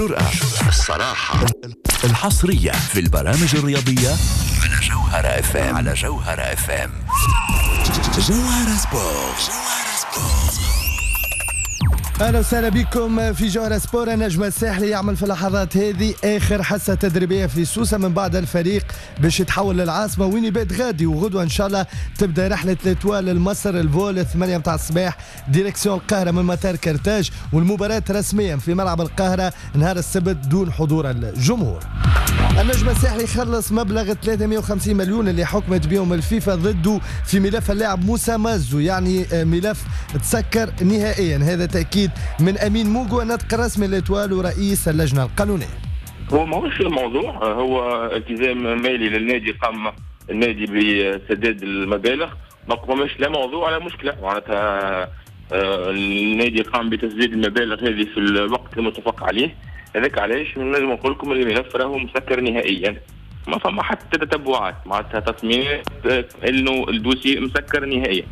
الجرأة، الصراحة، الحصرية في البرامج الرياضية على جوهرة اف ام. جوهرة سبورت. اهلا وسهلا بكم في جوهرة سبور. النجم الساحلي يعمل في اللحظات هذه اخر حصه تدريبيه في سوسه من بعد الفريق باش يتحول للعاصمه وين يبات غادي، وغدوه ان شاء الله تبدا رحله الاتوال لمصر الفول 8 متاع الصباح ديريكسيون القاهره من مطار كرتاج، والمباراه رسميا في ملعب القاهره نهار السبت دون حضور الجمهور. النجم الساحلي خلص مبلغ 350 مليون اللي حكمت بهم الفيفا ضده في ملف اللاعب موسى مازو، يعني ملف تسكر نهائيا. هذا تأكيد من أمين موجو الناطق الرسمي للإتوال ورئيس اللجنة القانونية. هو ما هوش الموضوع، هو التزام مالي للنادي، قام النادي بسداد المبالغ، ما قامش لا موضوع ولا مشكلة. معناتها النادي قام بتسديد المبالغ هذه في الوقت المتفق عليه. هذاك علاش نجم نقول لكم الملف راهو مسكر نهائيا، ما فما حتى تتبعات معناتها تصميمات انه الدوسي مسكر نهائيا.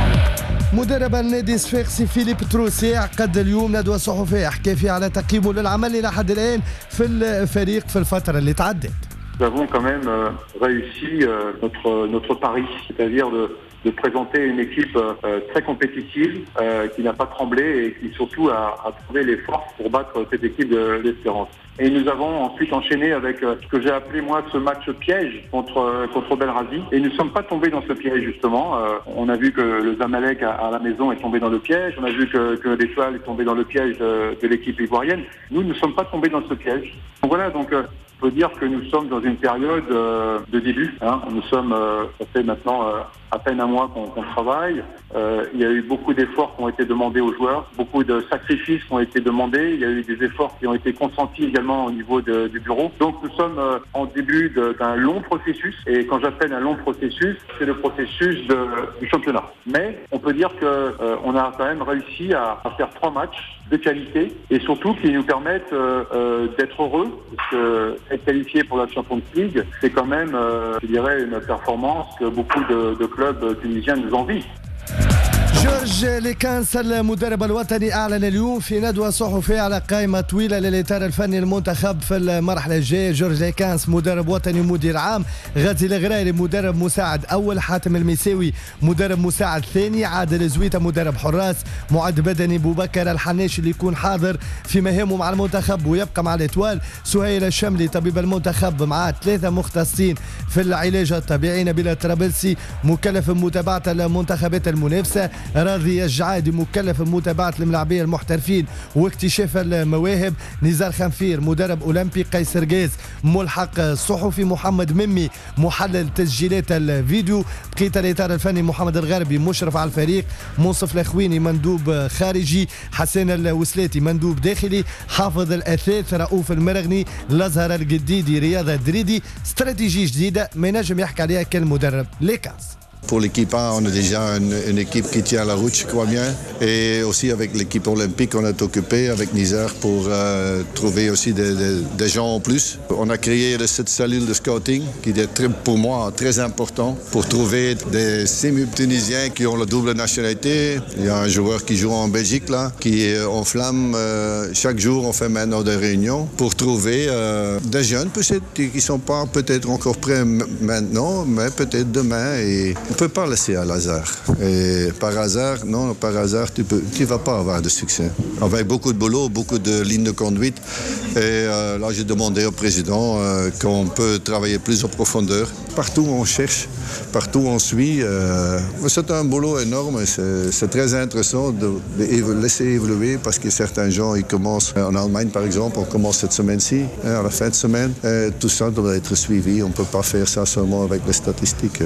مدرب النادي صفاقسي فيليب تروسي عقد اليوم ندوة صحفية حكى فيها على تقييمه للعمل إلى حد الآن في الفريق في الفترة اللي تعدت. Nous avons quand même réussi notre pari, c'est-à-dire de présenter une équipe très compétitive, qui n'a pas tremblé et qui surtout a trouvé les forces pour battre cette équipe de l'Espérance. Et nous avons ensuite enchaîné avec ce que j'ai appelé moi ce match piège contre Belrazi. Et nous ne sommes pas tombés dans ce piège justement. On a vu que le Zamalek à la maison est tombé dans le piège. On a vu que l'Étoile est tombé dans le piège de l'équipe ivoirienne. Nous ne sommes pas tombés dans ce piège. Donc voilà, donc on peut dire que nous sommes dans une période de début. Nous sommes, ça fait maintenant à peine un mois qu'on travaille. Il y a eu beaucoup d'efforts qui ont été demandés aux joueurs, beaucoup de sacrifices qui ont été demandés. Il y a eu des efforts qui ont été consentis également au niveau du bureau. Donc nous sommes en début d'un long processus. Et quand j'appelle un long processus, c'est le processus du championnat. Mais on peut dire qu'on a quand même réussi à faire 3 matchs de qualité et surtout qui nous permettent d'être heureux. Parce que être qualifié pour la Champions League, c'est quand même, je dirais, une performance que beaucoup de clubs tunisiens nous envient. جورج ليكانس المدرب الوطني أعلن اليوم في ندوة صحفية على قائمة طويلة للإطار الفني المنتخب في المرحلة الجاية. جورج ليكانس مدرب وطني مدير عام، غازي الغراري مدرب مساعد أول، حاتم المساوي مدرب مساعد ثاني، عادل زويته مدرب حراس، معد بدني بوبكر الحناش اللي يكون حاضر في مهامه مع المنتخب ويبقى مع الإتوال، سهيل الشملي طبيب المنتخب مع 3 مختصين في العلاج الطبيعي، نبيل طرابلسي مكلف بمتابعة المنتخبات المنافسة، راضي الجعادي مكلف بمتابعة الملاعبية المحترفين واكتشاف المواهب، نزار خنفير مدرب أولمبي، قيس رقاز ملحق صحفي، محمد ممي محلل تسجيلات الفيديو، بقية الإطار الفني محمد الغربي مشرف على الفريق، منصف الأخويني مندوب خارجي، حسين الوسلاتي مندوب داخلي، حافظ الأثاث رؤوف المرغني، الأزهر القديدي رياض الدريدي. استراتيجية جديدة ما ينجم يحكي عليها كالمدرب ليكانس. Pour l'équipe A, on a déjà une équipe qui tient la route, je crois bien. Et aussi avec l'équipe olympique, on est occupé avec Nizar pour trouver aussi des gens en plus. On a créé cette cellule de scouting qui est pour moi très important pour trouver des sémi-tunisiens qui ont la double nationalité. Il y a un joueur qui joue en Belgique là, qui enflamme. Chaque jour, on fait maintenant des réunions pour trouver des jeunes peut-être qui ne sont pas peut-être encore prêts maintenant, mais peut-être demain. Et on ne peut pas laisser à hasard. Et par hasard, non, par hasard, tu ne vas pas avoir de succès. Avec beaucoup de boulot, beaucoup de lignes de conduite. Et là, j'ai demandé au président qu'on peut travailler plus en profondeur. Partout on cherche, partout on suit. C'est un boulot énorme. C'est très intéressant de laisser évoluer parce que certains gens, ils commencent en Allemagne, par exemple, on commence cette semaine-ci, à la fin de semaine. Et tout ça doit être suivi. On ne peut pas faire ça seulement avec les statistiques.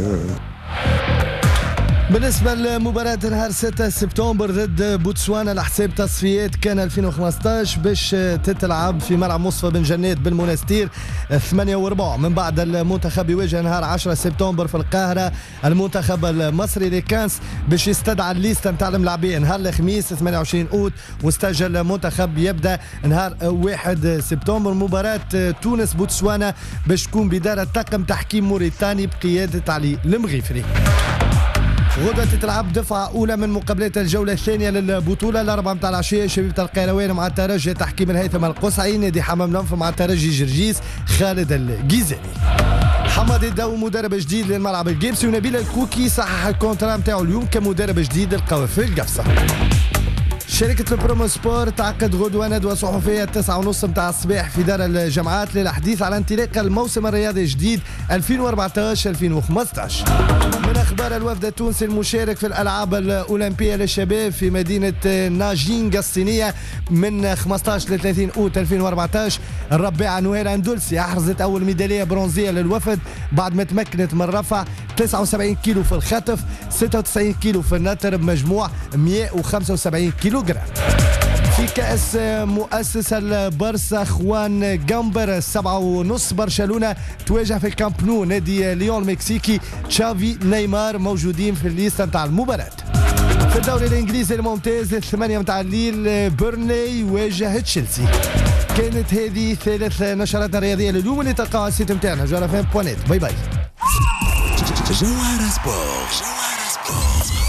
بالنسبة لمباراة نهار 6 سبتمبر ضد بوتسوانا لحساب تصفيات كان 2015 باش تتلعب في ملعب مصطفى بن جنات بالمنستير 8 من بعد المنتخب يواجه نهار 10 سبتمبر في القاهرة المنتخب المصري لكانس باش يستدعى الليستة نتاع الملاعبين نهار الخميس 28 أوت، واستجل المنتخب يبدأ نهار 1 سبتمبر. مباراة تونس بوتسوانا باش تكون بدار طاقم تحكيم موريتاني بقيادة علي المغيفري. غدوة تتلعب دفعة أولى من مقابلات الجولة الثانية للبطولة الأربعة متاع العشية. شبيبة القيروان مع الترجي تحكيم الهيثم القصعي. نادي حمام ننف مع الترجي جرجيس خالد الجيزاني. حمد الدو مدرب جديد للملعب الجيبسي. ونبيل الكوكي صحح الكونترا نتاعو اليوم كمدرب جديد للقوافل القفصة. شركة البرومو سبور تعقد غدوة ندوة صحفية 9:30 متاع الصباح في دار الجامعات للحديث على انطلاق الموسم الرياضي الجديد 2014-2015. من أخبار الوفد التونسي المشارك في الألعاب الأولمبية للشباب في مدينة ناجينغ الصينية من 15 ل 30 أوت 2014. الرباعة نويل أندلسي أحرزت أول ميدالية برونزية للوفد بعد ما تمكنت من رفع 79 كيلو في الخطف 96 كيلو في النتر بمجموع 175 كيلو جرام. في كأس مؤسس البرسا خوان جامبر 7:30 برشلونة تواجه في الكامب نو نادي ليون المكسيكي. تشافي نيمار موجودين في الليسته نتاع المباراة. في الدوري الانجليزي الممتاز 8 متاع الليل بيرنلي يواجه تشيلسي. كانت هذه ثالث نشراتنا الرياضية لليوم اللي تلقاها على السيت نتاعنا جوهرة فام.net. باي باي. جوهرة سبورت.